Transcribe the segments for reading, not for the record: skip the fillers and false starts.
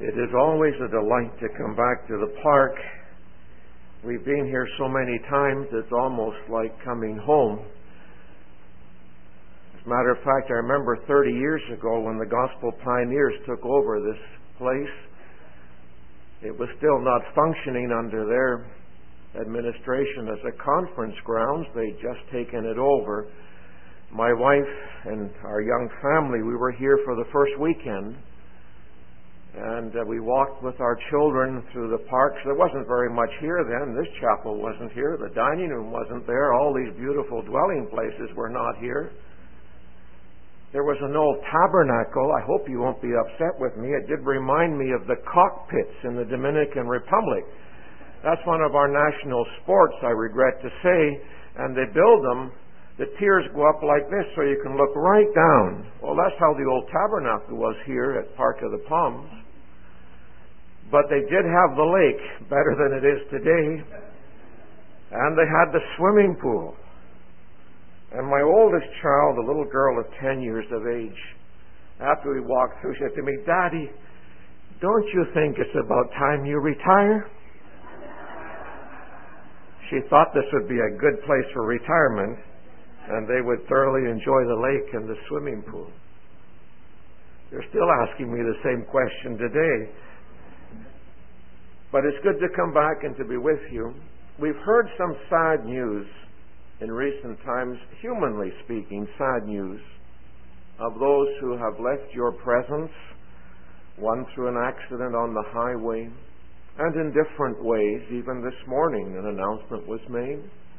It is always a delight to come back to the park. We've been here so many times, it's almost like coming home. As a matter of fact, I remember 30 years ago when the Gospel Pioneers took over this place. It was still not functioning under their administration as a conference grounds. They'd just taken it over. My wife and our young family, we were here for the first weekend. And we walked with our children through the parks. There wasn't very much here then. This chapel wasn't here. The dining room wasn't there. All these beautiful dwelling places were not here. There was an old tabernacle. I hope you won't be upset with me. It did remind me of the cockpits in the Dominican Republic. That's one of our national sports, I regret to say. And they build them. The tiers go up like this so you can look right down. Well, that's how the old tabernacle was here at Park of the Palms. But they did have the lake, better than it is today. And they had the swimming pool. And my oldest child, a little girl of 10 years of age, after we walked through, she said to me, "Daddy, don't you think it's about time you retire?" She thought this would be a good place for retirement, and they would thoroughly enjoy the lake and the swimming pool. They're still asking me the same question today. But it's good to come back and to be with you. We've heard some sad news in recent times, humanly speaking, sad news of those who have left your presence, one through an accident on the highway, and in different ways. Even this morning an announcement was made.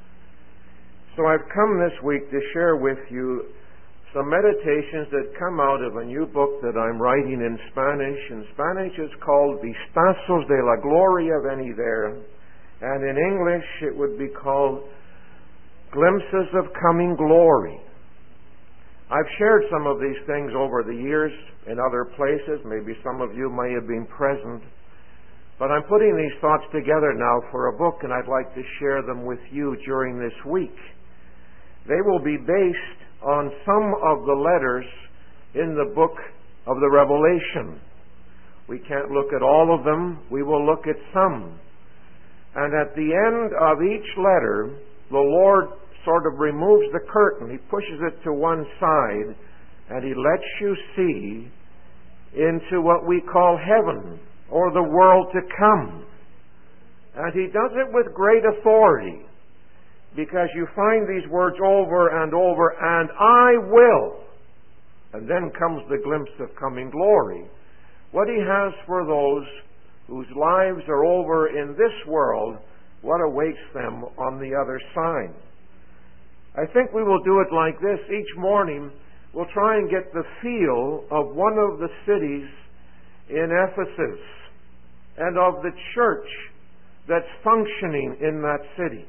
So I've come this week to share with you some meditations that come out of a new book that I'm writing in Spanish. In Spanish it's called Vistazos de la Gloria Venidera, and in English it would be called Glimpses of Coming Glory. I've shared some of these things over the years in other places. Maybe some of you may have been present. But I'm putting these thoughts together now for a book, and I'd like to share them with you during this week. They will be based on some of the letters in the book of the Revelation. We can't look at all of them. We will look at some. And at the end of each letter, the Lord sort of removes the curtain. He pushes it to one side, and He lets you see into what we call heaven, or the world to come. And He does it with great authority, because you find these words over and over, "and I will." And then comes the glimpse of coming glory. What He has for those whose lives are over in this world, what awaits them on the other side. I think we will do it like this. Each morning we'll try and get the feel of one of the cities in Ephesus and of the church that's functioning in that city.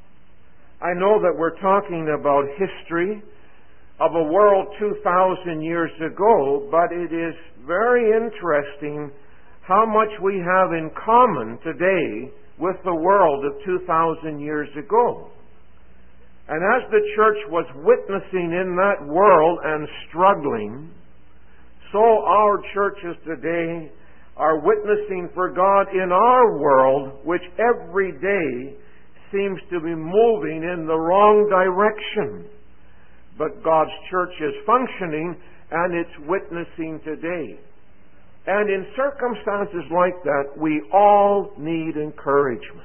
I know that we're talking about history of a world 2,000 years ago, but it is very interesting how much we have in common today with the world of 2,000 years ago. And as the church was witnessing in that world and struggling, so our churches today are witnessing for God in our world, which every day seems to be moving in the wrong direction. But God's church is functioning, and it's witnessing today. And in circumstances like that, we all need encouragement.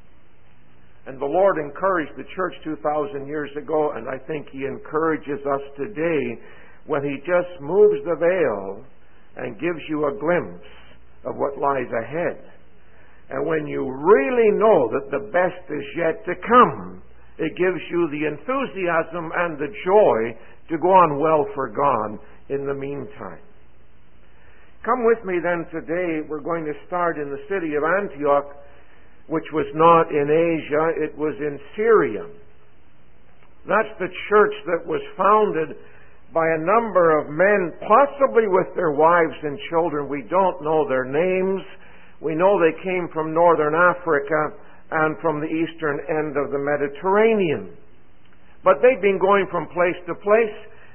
And the Lord encouraged the church 2,000 years ago, and I think He encourages us today when He just moves the veil and gives you a glimpse of what lies ahead. And when you really know that the best is yet to come, it gives you the enthusiasm and the joy to go on well for God in the meantime. Come with me then today. We're going to start in the city of Antioch, which was not in Asia, it was in Syria. That's the church that was founded by a number of men, possibly with their wives and children. We don't know their names. We know they came from northern Africa and from the eastern end of the Mediterranean. But they'd been going from place to place.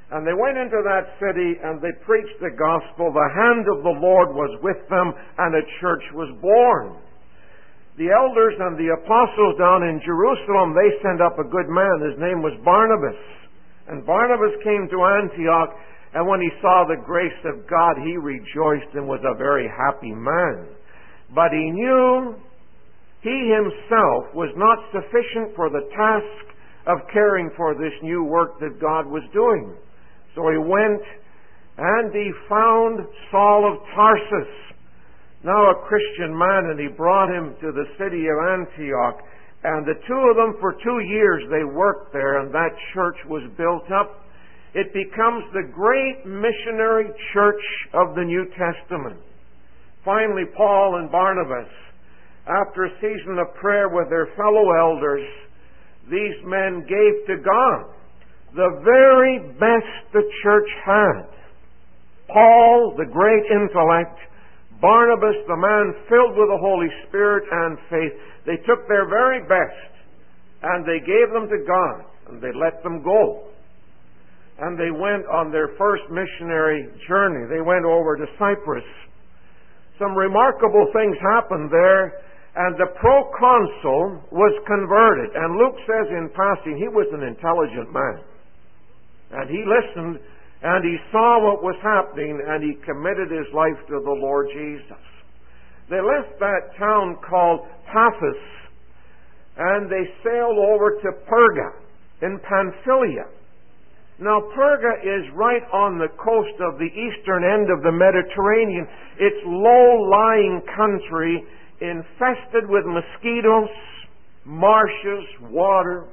And they went into that city and they preached the gospel. The hand of the Lord was with them and a church was born. The elders and the apostles down in Jerusalem, they sent up a good man. His name was Barnabas. And Barnabas came to Antioch, and when he saw the grace of God, he rejoiced and was a very happy man. But he knew he himself was not sufficient for the task of caring for this new work that God was doing. So he went and he found Saul of Tarsus, now a Christian man, and he brought him to the city of Antioch. And the two of them, for 2 years, they worked there, and that church was built up. It becomes the great missionary church of the New Testament. Finally, Paul and Barnabas, after a season of prayer with their fellow elders, these men gave to God the very best the church had. Paul, the great intellect, Barnabas, the man filled with the Holy Spirit and faith. They took their very best and they gave them to God, and they let them go. And they went on their first missionary journey. They went over to Cyprus. Some remarkable things happened there, and the proconsul was converted. And Luke says in passing, he was an intelligent man. And he listened, and he saw what was happening, and he committed his life to the Lord Jesus. They left that town called Paphos, and they sailed over to Perga in Pamphylia. Now, Perga is right on the coast of the eastern end of the Mediterranean. It's low-lying country, infested with mosquitoes, marshes, water.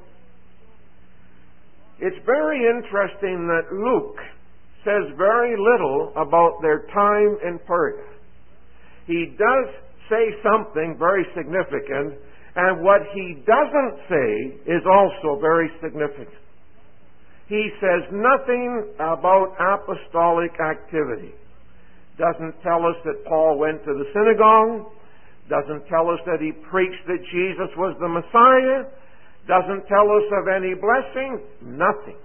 It's very interesting that Luke says very little about their time in Perga. He does say something very significant, and what he doesn't say is also very significant. He says nothing about apostolic activity. Doesn't tell us that Paul went to the synagogue. Doesn't tell us that he preached that Jesus was the Messiah. Doesn't tell us of any blessing. Nothing.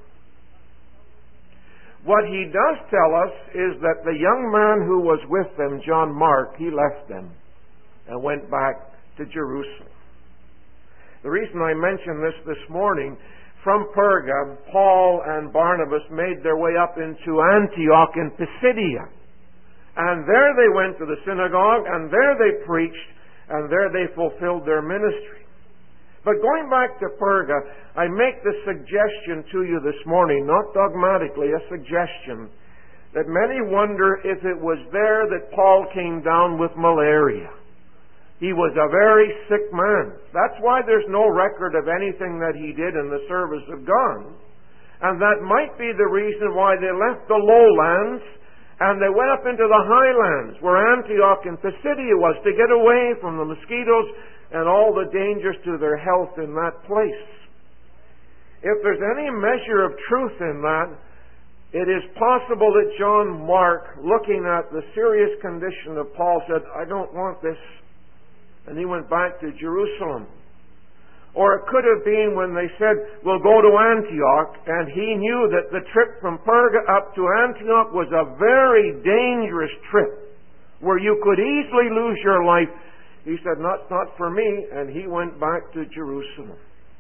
What he does tell us is that the young man who was with them, John Mark, he left them and went back to Jerusalem. The reason I mention this morning, from Perga, Paul and Barnabas made their way up into Antioch in Pisidia. And there they went to the synagogue, and there they preached, and there they fulfilled their ministry. But going back to Perga, I make the suggestion to you this morning, not dogmatically, a suggestion, that many wonder if it was there that Paul came down with malaria. He was a very sick man. That's why there's no record of anything that he did in the service of God. And that might be the reason why they left the lowlands and they went up into the highlands where Antioch and Pisidia was, to get away from the mosquitoes and all the dangers to their health in that place. If there's any measure of truth in that, it is possible that John Mark, looking at the serious condition of Paul, said, I don't want this. And he went back to Jerusalem. Or it could have been when they said, we'll go to Antioch, and he knew that the trip from Perga up to Antioch was a very dangerous trip, where you could easily lose your life. He said, not for me, and he went back to Jerusalem.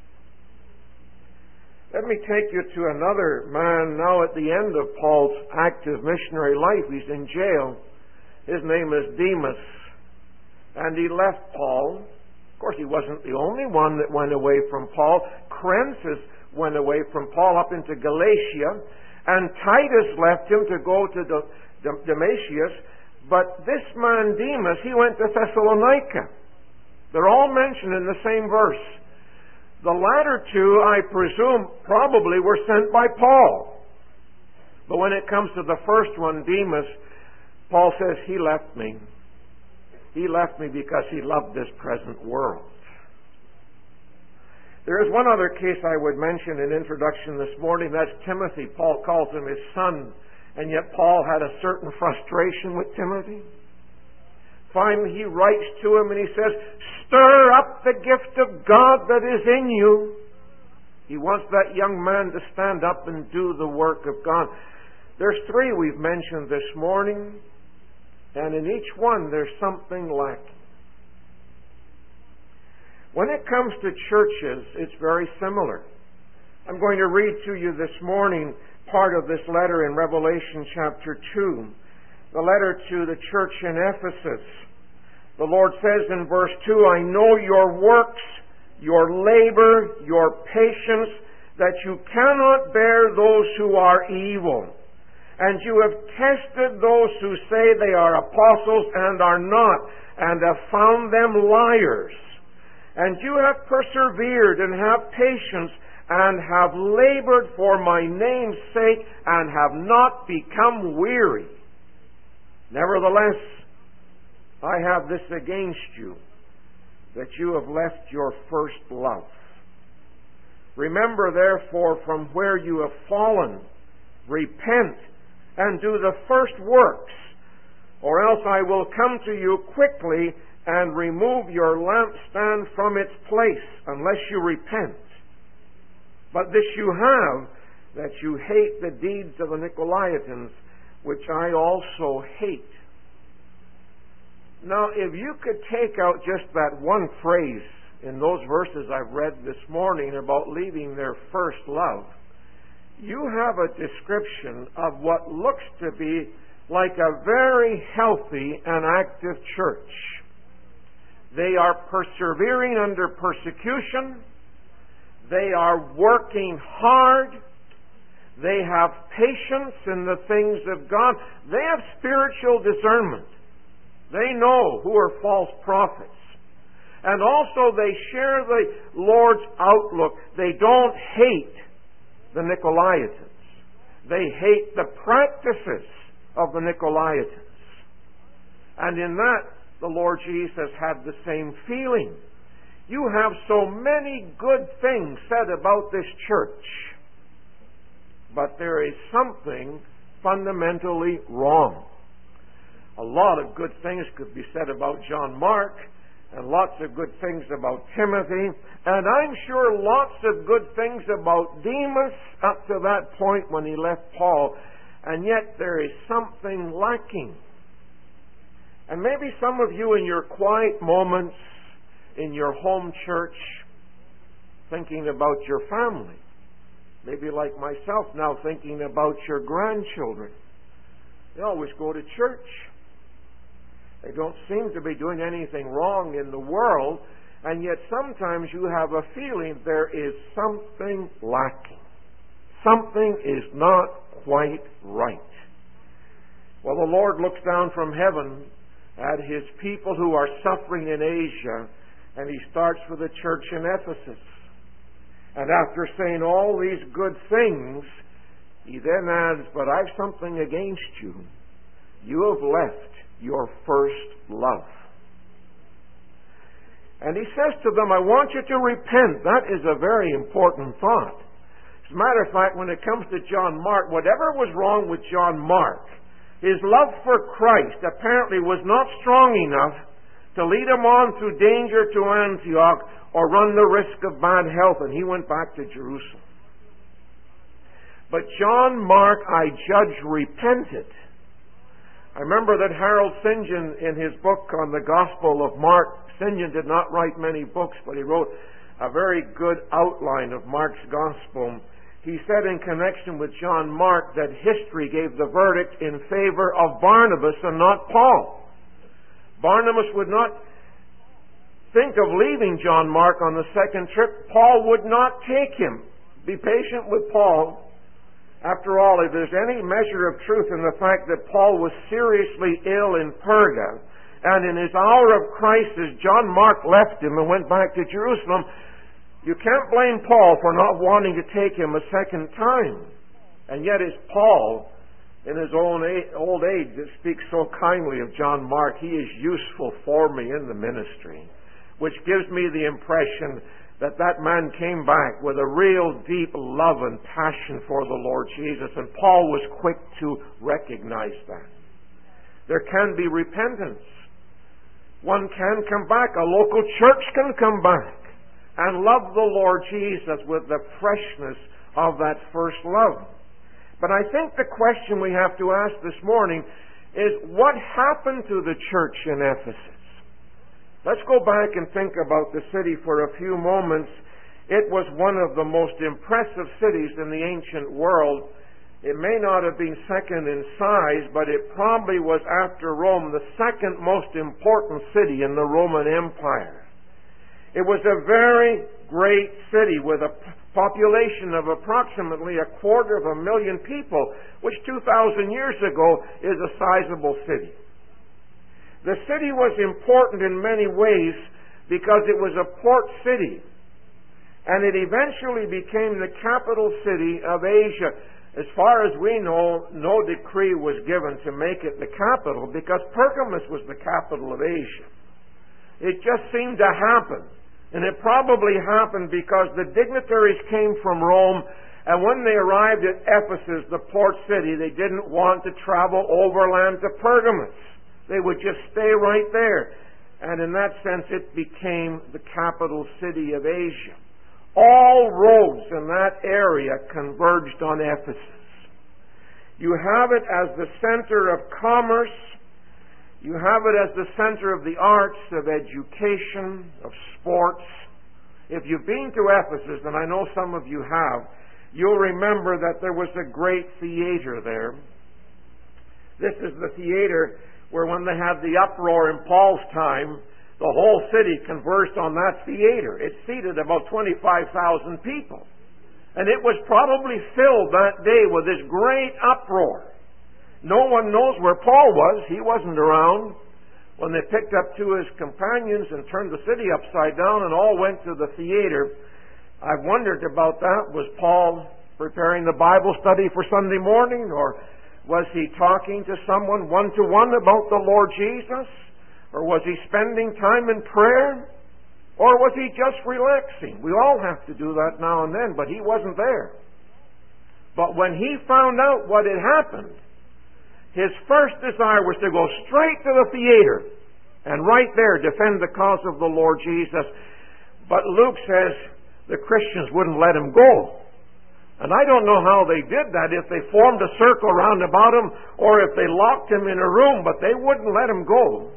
Let me take you to another man now at the end of Paul's active missionary life. He's in jail. His name is Demas. And he left Paul. Of course, he wasn't the only one that went away from Paul. Crensus went away from Paul up into Galatia. And Titus left him to go to Damascus. But this man Demas, he went to Thessalonica. They're all mentioned in the same verse. The latter two, I presume, probably were sent by Paul. But when it comes to the first one, Demas, Paul says, he left me. He left me because he loved this present world. There is one other case I would mention in introduction this morning. That's Timothy. Paul calls him his son. And yet Paul had a certain frustration with Timothy. Finally, he writes to him and he says, stir up the gift of God that is in you. He wants that young man to stand up and do the work of God. There's three we've mentioned this morning, and in each one there's something lacking. When it comes to churches, it's very similar. I'm going to read to you this morning part of this letter in Revelation chapter 2, the letter to the church in Ephesus. The Lord says in verse 2, I know your works, your labor, your patience, that you cannot bear those who are evil. And you have tested those who say they are apostles and are not, and have found them liars. And you have persevered and have patience, and have labored for my name's sake, and have not become weary. Nevertheless, I have this against you, that you have left your first love. Remember, therefore, from where you have fallen, repent, and do the first works, or else I will come to you quickly and remove your lampstand from its place, unless you repent. But this you have, that you hate the deeds of the Nicolaitans, which I also hate. Now, if you could take out just that one phrase in those verses I've read this morning about leaving their first love, you have a description of what looks to be like a very healthy and active church. They are persevering under persecution. They are working hard. They have patience in the things of God. They have spiritual discernment. They know who are false prophets. And also they share the Lord's outlook. They don't hate the Nicolaitans. They hate the practices of the Nicolaitans. And in that, the Lord Jesus had the same feeling. You have so many good things said about this church, but there is something fundamentally wrong. A lot of good things could be said about John Mark, and lots of good things about Timothy, and I'm sure lots of good things about Demas up to that point when he left Paul, and yet there is something lacking. And maybe some of you in your quiet moments in your home church, thinking about your family, maybe like myself now thinking about your grandchildren. They always go to church. They don't seem to be doing anything wrong in the world, and yet sometimes you have a feeling there is something lacking. Something is not quite right. Well, the Lord looks down from heaven at His people who are suffering in Asia, and He starts with the church in Ephesus. And after saying all these good things, He then adds, but I've something against you. You have left your first love. And He says to them, I want you to repent. That is a very important thought. As a matter of fact, when it comes to John Mark, whatever was wrong with John Mark, his love for Christ apparently was not strong enough to lead him on through danger to Antioch or run the risk of bad health, and he went back to Jerusalem. But John Mark, I judge, repented. I remember that Harold St. John, in his book on the Gospel of Mark, St. John did not write many books, but he wrote a very good outline of Mark's Gospel. He said in connection with John Mark that history gave the verdict in favor of Barnabas and not Paul. Barnabas would not think of leaving John Mark on the second trip. Paul would not take him. Be patient with Paul. After all, if there's any measure of truth in the fact that Paul was seriously ill in Perga, and in his hour of crisis, John Mark left him and went back to Jerusalem, you can't blame Paul for not wanting to take him a second time. And yet it's Paul, in his own old age, that speaks so kindly of John Mark. He is useful for me in the ministry, which gives me the impression that that man came back with a real deep love and passion for the Lord Jesus, and Paul was quick to recognize that. There can be repentance. One can come back. A local church can come back. and love the Lord Jesus with the freshness of that first love. But I think the question we have to ask this morning is, what happened to the church in Ephesus? Let's go back and think about the city for a few moments. It was one of the most impressive cities in the ancient world. It may not have been second in size, but it probably was, after Rome, the second most important city in the Roman Empire. It was a very great city with a population of approximately 250,000 people, which 2,000 years ago is a sizable city. The city was important in many ways because it was a port city, and it eventually became the capital city of Asia. As far as we know, no decree was given to make it the capital, because Pergamus was the capital of Asia. It just seemed to happen. And it probably happened because the dignitaries came from Rome, and when they arrived at Ephesus, the port city, they didn't want to travel overland to Pergamus. They would just stay right there. And in that sense, it became the capital city of Asia. All roads in that area converged on Ephesus. You have it as the center of commerce. You have it as the center of the arts, of education, of sports. If you've been to Ephesus, and I know some of you have, you'll remember that there was a great theater there. This is the theater where, when they had the uproar in Paul's time, the whole city converged on that theater. It seated about 25,000 people. And it was probably filled that day with this great uproar. No one knows where Paul was. He wasn't around when they picked up two of his companions and turned the city upside down and all went to the theater. I've wondered about that. Was Paul preparing the Bible study for Sunday morning, or was he talking to someone one-to-one about the Lord Jesus? Or was he spending time in prayer? Or was he just relaxing? We all have to do that now and then, but he wasn't there. But when he found out what had happened, his first desire was to go straight to the theater and right there defend the cause of the Lord Jesus. But Luke says the Christians wouldn't let him go. And I don't know how they did that, if they formed a circle round about him or if they locked him in a room, but they wouldn't let him go.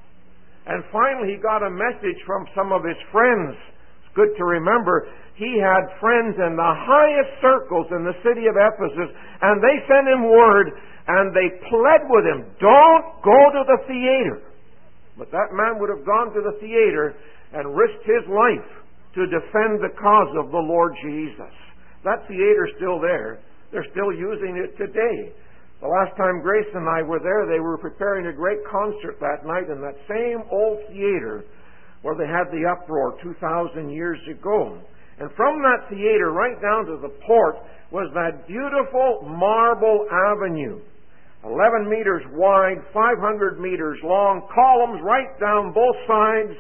And finally he got a message from some of his friends. It's good to remember, he had friends in the highest circles in the city of Ephesus, and they sent him word, and they pled with him, don't go to the theater. But that man would have gone to the theater and risked his life to defend the cause of the Lord Jesus. That theater's still there. They're still using it today. The last time Grace and I were there, they were preparing a great concert that night in that same old theater where they had the uproar 2,000 years ago. And from that theater right down to the port was that beautiful marble avenue. 11 meters wide, 500 meters long, columns right down both sides,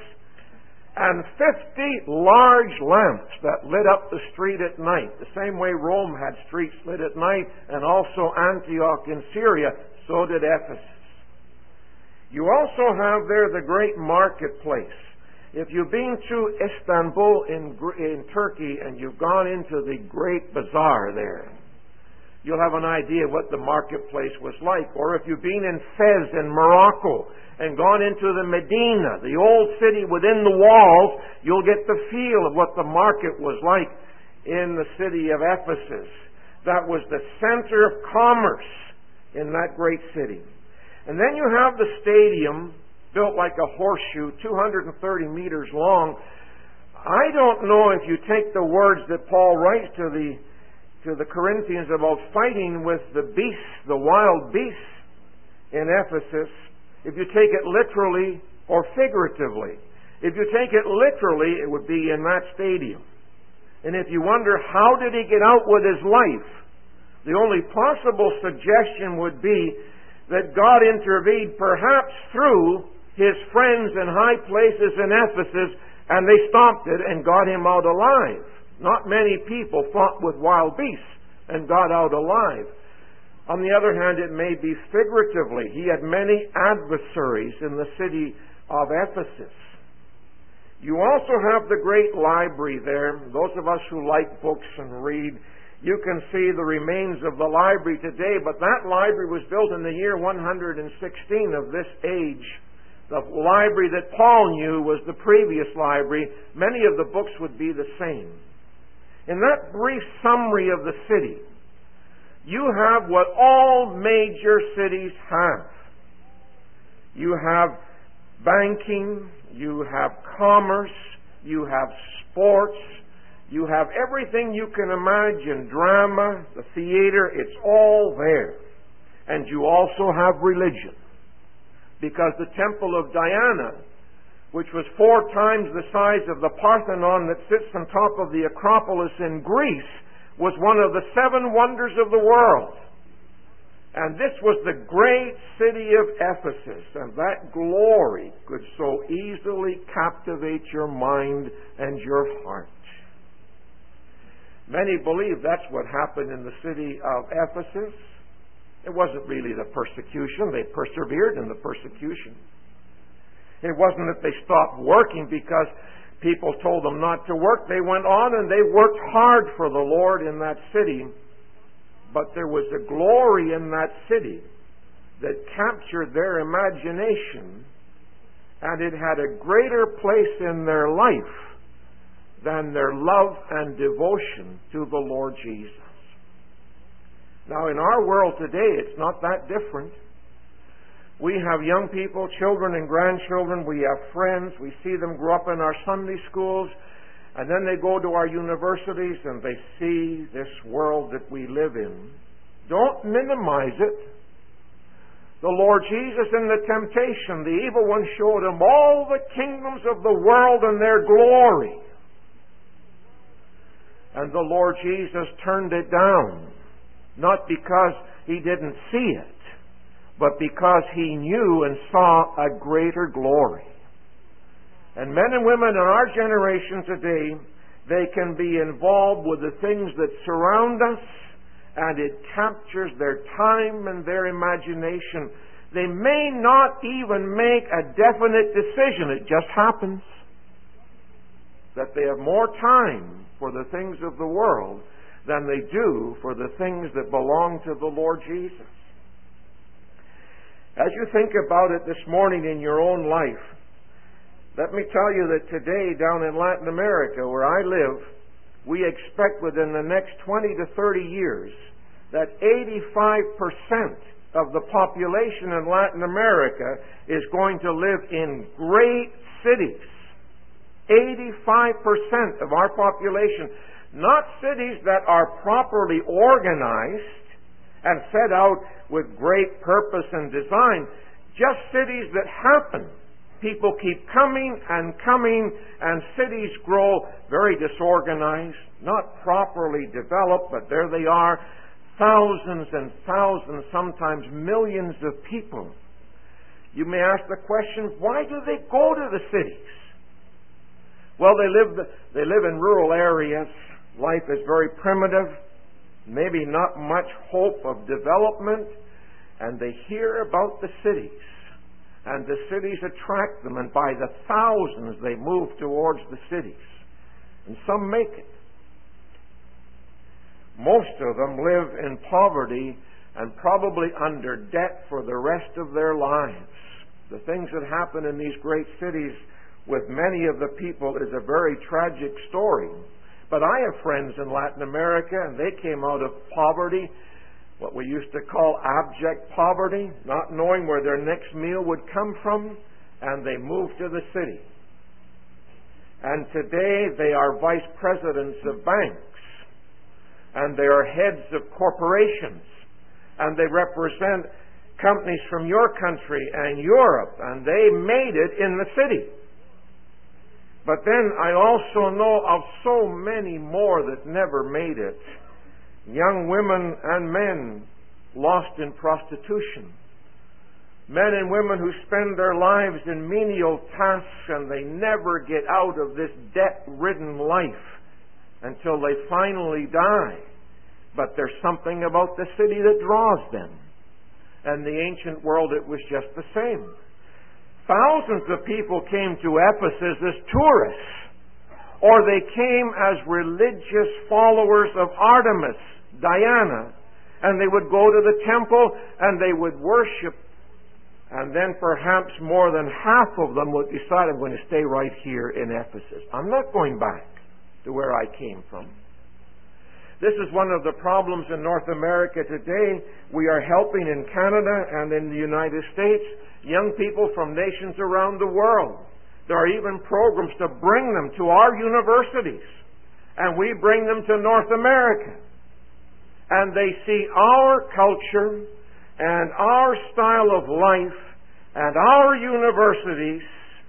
and 50 large lamps that lit up the street at night. The same way Rome had streets lit at night, and also Antioch in Syria, so did Ephesus. You also have there the great marketplace. If you've been to Istanbul in Turkey and you've gone into the great bazaar there, you'll have an idea what the marketplace was like. Or if you've been in Fez in Morocco and gone into the Medina, the old city within the walls, you'll get the feel of what the market was like in the city of Ephesus. That was the center of commerce in that great city. And then you have the stadium, built like a horseshoe, 230 meters long. I don't know if you take the words that Paul writes to the Corinthians about fighting with the beasts, the wild beasts in Ephesus, if you take it literally or figuratively. If you take it literally, it would be in that stadium. And if you wonder, how did he get out with his life? The only possible suggestion would be that God intervened perhaps through his friends in high places in Ephesus, and they stopped it and got him out alive. Not many people fought with wild beasts and got out alive. On the other hand, it may be figuratively. He had many adversaries in the city of Ephesus. You also have the great library there. Those of us who like books and read, you can see the remains of the library today, but that library was built in the year 116 of this age. The library that Paul knew was the previous library. Many of the books would be the same. In that brief summary of the city, you have what all major cities have. You have banking, you have commerce, you have sports, you have everything you can imagine, drama, the theater, it's all there. And you also have religion. Because the temple of Diana, which was 4 times the size of the Parthenon that sits on top of the Acropolis in Greece, was one of the 7 wonders of the world. And this was the great city of Ephesus, and that glory could so easily captivate your mind and your heart. Many believe that's what happened in the city of Ephesus. It wasn't really the persecution. They persevered in the persecution. It wasn't that they stopped working because people told them not to work. They went on and they worked hard for the Lord in that city. But there was a glory in that city that captured their imagination, and it had a greater place in their life than their love and devotion to the Lord Jesus. Now, in our world today, it's not that different. We have young people, children and grandchildren. We have friends. We see them grow up in our Sunday schools. And then they go to our universities and they see this world that we live in. Don't minimize it. The Lord Jesus in the temptation, the evil one showed him all the kingdoms of the world and their glory. And the Lord Jesus turned it down. Not because he didn't see it, but because he knew and saw a greater glory. And men and women in our generation today, they can be involved with the things that surround us, and it captures their time and their imagination. They may not even make a definite decision. It just happens that they have more time for the things of the world than they do for the things that belong to the Lord Jesus. As you think about it this morning in your own life, let me tell you that today down in Latin America, where I live, we expect within the next 20 to 30 years that 85% of the population in Latin America is going to live in great cities. 85% of our population. Not cities that are properly organized and set out with great purpose and design. Just cities that happen. People keep coming, and cities grow very disorganized, not properly developed, but there they are, thousands and thousands, sometimes millions of people. You may ask the question, why do they go to the cities? Well, they live in rural areas. Life is very primitive, maybe not much hope of development, and they hear about the cities. And the cities attract them, and by the thousands they move towards the cities. And some make it. Most of them live in poverty and probably under debt for the rest of their lives. The things that happen in these great cities with many of the people is a very tragic story. But I have friends in Latin America, and they came out of poverty, what we used to call abject poverty, not knowing where their next meal would come from, and they moved to the city. And today they are vice presidents of banks, and they are heads of corporations, and they represent companies from your country and Europe, and they made it in the city. But then I also know of so many more that never made it. Young women and men lost in prostitution. Men and women who spend their lives in menial tasks, and they never get out of this debt-ridden life until they finally die. But there's something about the city that draws them. And the ancient world, it was just the same. thousands of people came to Ephesus as tourists, or they came as religious followers of Artemis, Diana, and they would go to the temple and they would worship, and then perhaps more than half of them would decide, I'm going to stay right here in Ephesus. I'm not going back to where I came from. This is one of the problems in North America today. We are helping in Canada and in the United States young people from nations around the world. There are even programs to bring them to our universities, and we bring them to North America. And they see our culture and our style of life and our universities,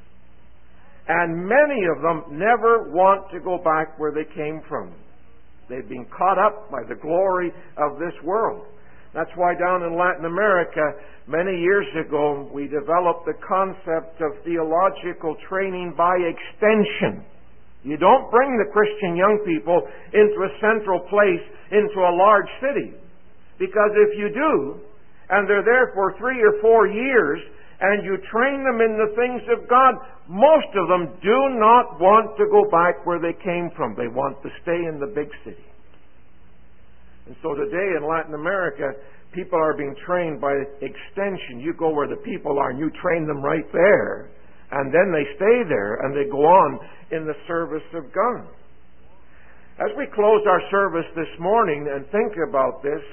and many of them never want to go back where they came from. They've been caught up by the glory of this world. That's why down in Latin America, many years ago, we developed the concept of theological training by extension. You don't bring the Christian young people into a central place, into a large city. Because if you do, and they're there for 3 or 4 years, and you train them in the things of God, most of them do not want to go back where they came from. They want to stay in the big city. And so today in Latin America, people are being trained by extension. You go where the people are and you train them right there, and then they stay there and they go on in the service of God. As we close our service this morning and think about this,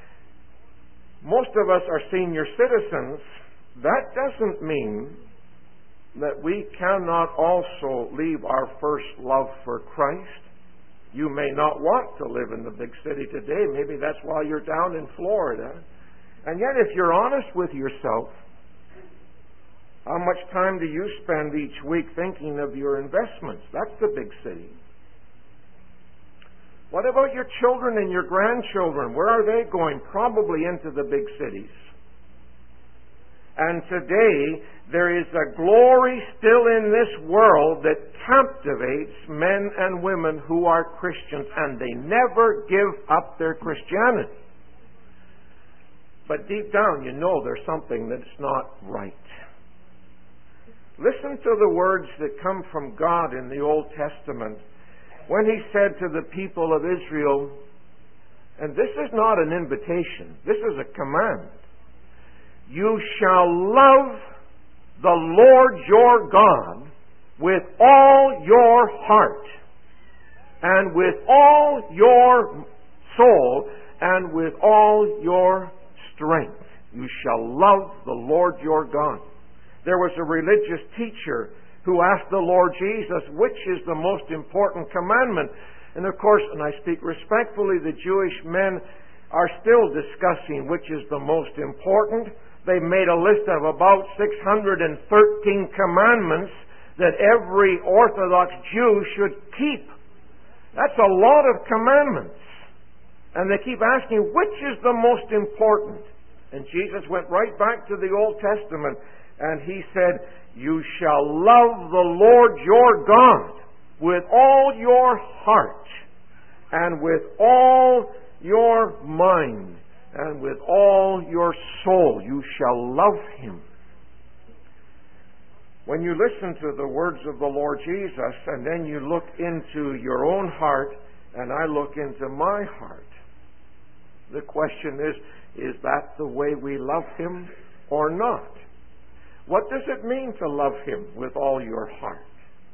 most of us are senior citizens. That doesn't mean that we cannot also leave our first love for Christ. You may not want to live in the big city today. Maybe that's why you're down in Florida. And yet, if you're honest with yourself, how much time do you spend each week thinking of your investments? That's the big city. What about your children and your grandchildren? Where are they going? Probably into the big cities. And today, there is a glory still in this world that captivates men and women who are Christians, and they never give up their Christianity. But deep down, you know there's something that's not right. Listen to the words that come from God in the Old Testament when He said to the people of Israel, and this is not an invitation, this is a command. You shall love the Lord your God with all your heart, and with all your soul, and with all your strength. You shall love the Lord your God. There was a religious teacher who asked the Lord Jesus, which is the most important commandment? And of course, and I speak respectfully, the Jewish men are still discussing which is the most important. They've made a list of about 613 commandments that every Orthodox Jew should keep. That's a lot of commandments. And they keep asking, which is the most important? And Jesus went right back to the Old Testament, and He said, you shall love the Lord your God with all your heart, and with all your mind, and with all your soul. You shall love Him. When you listen to the words of the Lord Jesus, and then you look into your own heart, and I look into my heart, the question is that the way we love Him or not? What does it mean to love Him with all your heart?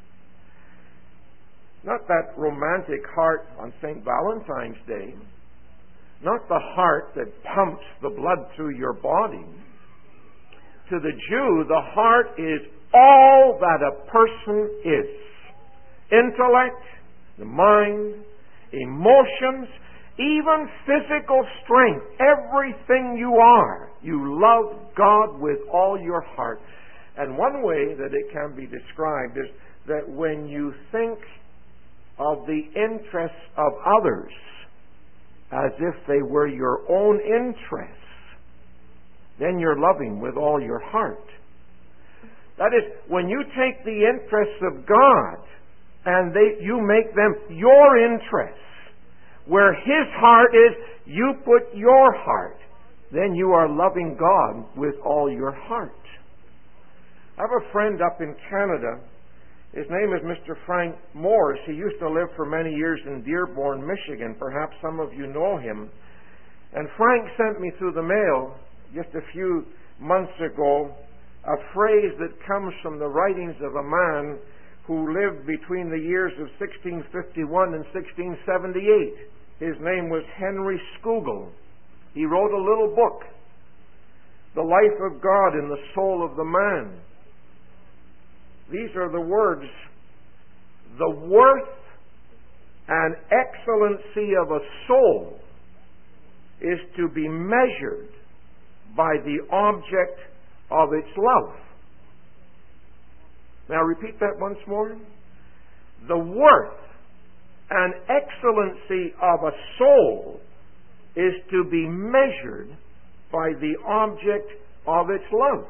Not that romantic heart on St. Valentine's Day. Not the heart that pumps the blood through your body. To the Jew, the heart is all that a person is. Intellect, the mind, emotions, even physical strength, everything you are. You love God with all your heart. And one way that it can be described is that when you think of the interests of others as if they were your own interests, then you're loving with all your heart. That is, when you take the interests of God and you make them your interests, where His heart is, you put your heart, then you are loving God with all your heart. I have a friend up in Canada. His name is Mr. Frank Morris. He used to live for many years in Dearborn, Michigan. Perhaps some of you know him. And Frank sent me through the mail just a few months ago a phrase that comes from the writings of a man who lived between the years of 1651 and 1678. His name was Henry Scougal. He wrote a little book, The Life of God in the Soul of the Man. These are the words: the worth and excellency of a soul is to be measured by the object of its love. Now repeat that once more. The worth and excellency of a soul is to be measured by the object of its love.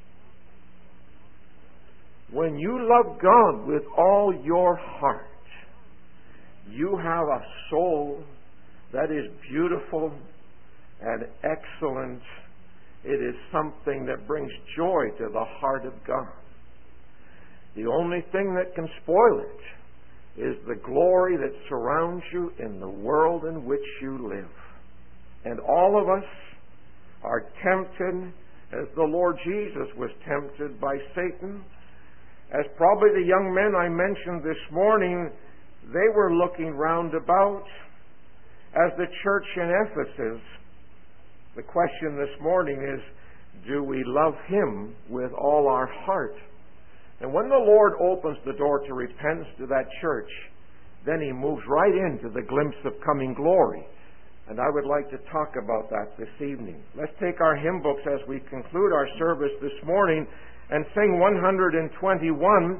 When you love God with all your heart, you have a soul that is beautiful and excellent. It is something that brings joy to the heart of God. The only thing that can spoil it is the glory that surrounds you in the world in which you live. And all of us are tempted, as the Lord Jesus was tempted by Satan. As probably the young men I mentioned this morning, they were looking round about. As the church in Ephesus, the question this morning is, do we love Him with all our heart? And when the Lord opens the door to repentance to that church, then He moves right into the glimpse of coming glory. And I would like to talk about that this evening. Let's take our hymn books as we conclude our service this morning and sing 121.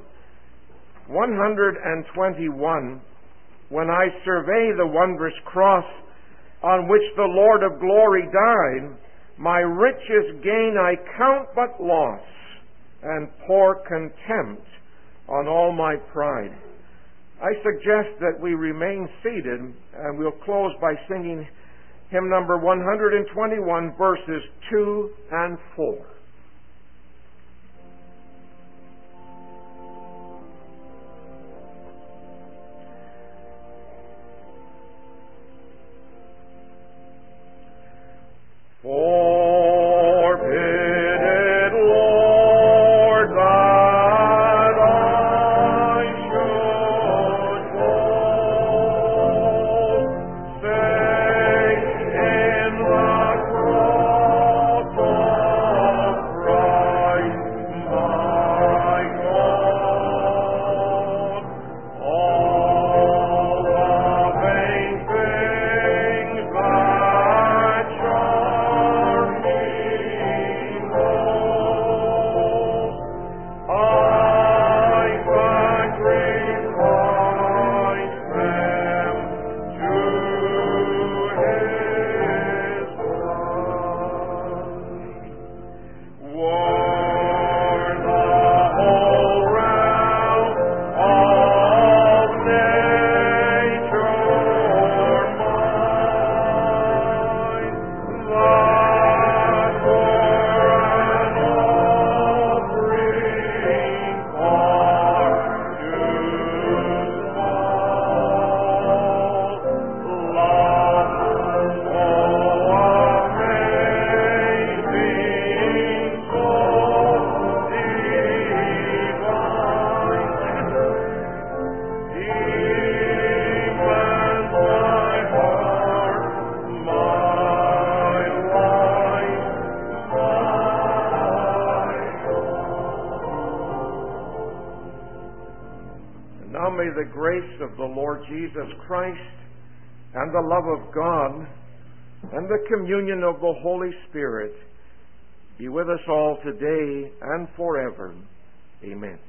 121. When I survey the wondrous cross on which the Lord of glory died, my richest gain I count but loss, and pour contempt on all my pride. I suggest that we remain seated, and we'll close by singing hymn number 121, verses 2 and 4. The grace of the Lord Jesus Christ and the love of God and the communion of the Holy Spirit be with us all today and forever. Amen.